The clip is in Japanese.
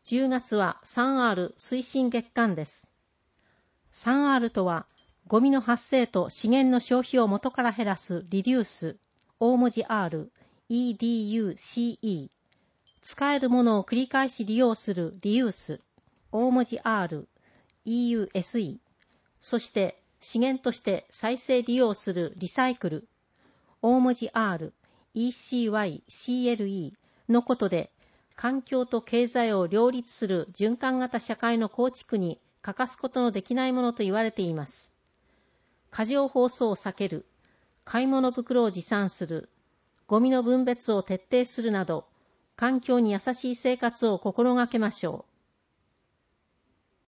10月は 3R 推進月間です。3R とは、ゴミの発生と資源の消費を元から減らすリデュース、大文字 R、EDUCE、使えるものを繰り返し利用するリユース、大文字 R、EUSE、そして資源として再生利用するリサイクル、大文字 R、ECYCLE のことで、環境と経済を両立する循環型社会の構築に欠かすことのできないものと言われています。過剰包装を避ける、買い物袋を持参する、ゴミの分別を徹底するなど、環境に優しい生活を心がけましょう。